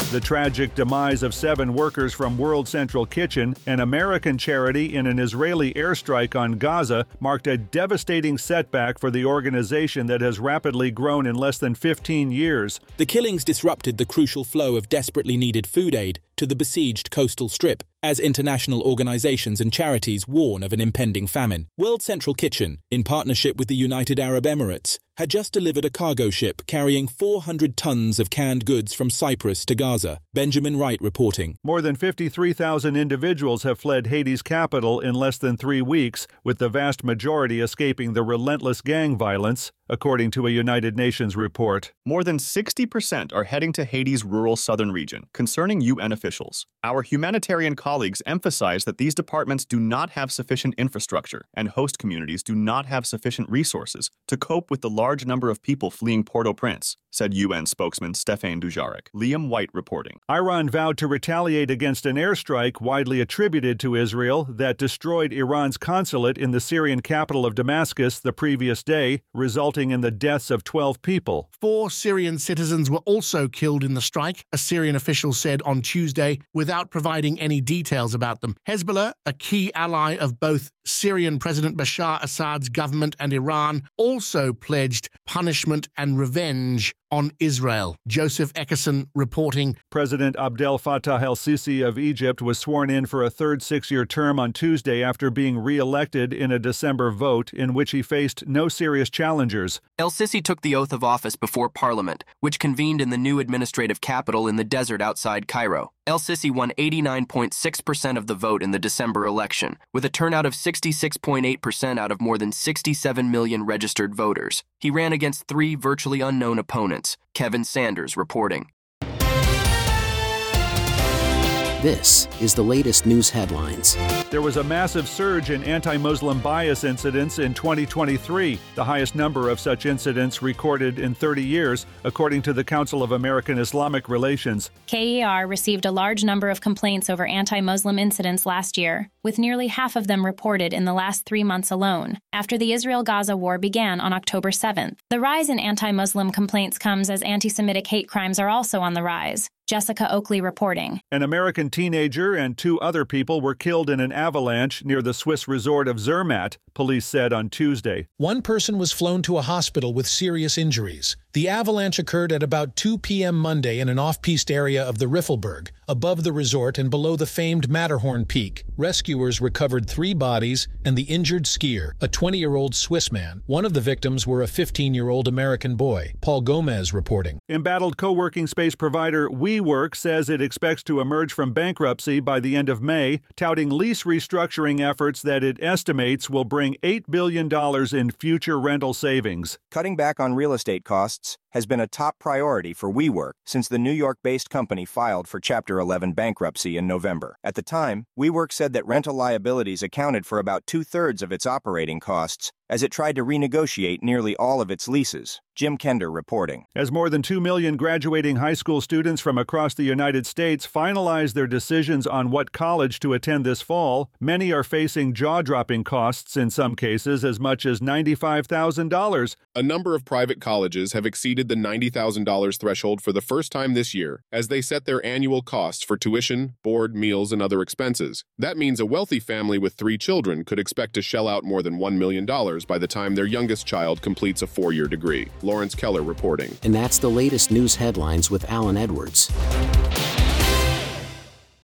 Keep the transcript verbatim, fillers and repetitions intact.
The tragic demise of seven workers from World Central Kitchen, an American charity, in an Israeli airstrike on Gaza marked a devastating setback for the organization that has rapidly grown in less than fifteen years. The killings disrupted the crucial flow of desperately needed food aid to the besieged coastal strip, as international organizations and charities warn of an impending famine. World Central Kitchen, in partnership with the United Arab Emirates, had just delivered a cargo ship carrying four hundred tons of canned goods from Cyprus to Gaza. Benjamin Wright reporting. More than fifty-three thousand individuals have fled Haiti's capital in less than three weeks, with the vast majority escaping the relentless gang violence, according to a United Nations report. More than sixty percent are heading to Haiti's rural southern region, concerning U N officials. Our humanitarian colleagues emphasize that these departments do not have sufficient infrastructure, and host communities do not have sufficient resources to cope with the large number of people fleeing Port-au-Prince, said U N spokesman Stéphane Dujarric. Liam White reporting. Iran vowed to retaliate against an airstrike widely attributed to Israel that destroyed Iran's consulate in the Syrian capital of Damascus the previous day, resulting in the deaths of twelve people. Four Syrian citizens were also killed in the strike, a Syrian official said on Tuesday, without providing any details about them. Hezbollah, a key ally of both Syrian President Bashar Assad's government and Iran, also pledged punishment and revenge on Israel. Joseph Eckerson reporting. President Abdel Fattah el-Sisi of Egypt was sworn in for a third six-year term on Tuesday after being re-elected in a December vote in which he faced no serious challengers. El-Sisi took the oath of office before Parliament, which convened in the new administrative capital in the desert outside Cairo. El-Sisi won eighty-nine point six percent of the vote in the December election, with a turnout of sixty-six point eight percent out of more than sixty-seven million registered voters. He ran against three virtually unknown opponents. Kevin Sanders reporting. This is the latest news headlines. There was a massive surge in anti-Muslim bias incidents in twenty twenty-three, the highest number of such incidents recorded in thirty years, according to the Council of American Islamic Relations. K E R received a large number of complaints over anti-Muslim incidents last year, with nearly half of them reported in the last three months alone, after the Israel-Gaza war began on October seventh. The rise in anti-Muslim complaints comes as anti-Semitic hate crimes are also on the rise. Jessica Oakley reporting. An American teenager and two other people were killed in an avalanche near the Swiss resort of Zermatt, police said on Tuesday. One person was flown to a hospital with serious injuries. The avalanche occurred at about two p m Monday in an off-piste area of the Riffelberg, above the resort and below the famed Matterhorn Peak. Rescuers recovered three bodies and the injured skier, a twenty-year-old Swiss man. One of the victims were a fifteen-year-old American boy. Paul Gomez reporting. Embattled co-working space provider WeWork says it expects to emerge from bankruptcy by the end of May, touting lease restructuring efforts that it estimates will bring eight billion dollars in future rental savings. Cutting back on real estate costs has been a top priority for WeWork since the New York-based company filed for Chapter eleven bankruptcy in November. At the time, WeWork said that rental liabilities accounted for about two-thirds of its operating costs as it tried to renegotiate nearly all of its leases. Jim Kender reporting. As more than two million graduating high school students from across the United States finalize their decisions on what college to attend this fall, many are facing jaw-dropping costs, in some cases as much as ninety-five thousand dollars. A number of private colleges have exceeded the ninety thousand dollars threshold for the first time this year as they set their annual costs for tuition, board, meals, and other expenses. That means a wealthy family with three children could expect to shell out more than one million dollars by the time their youngest child completes a four-year degree. Lawrence Keller reporting. And that's the latest news headlines with Alan Edwards.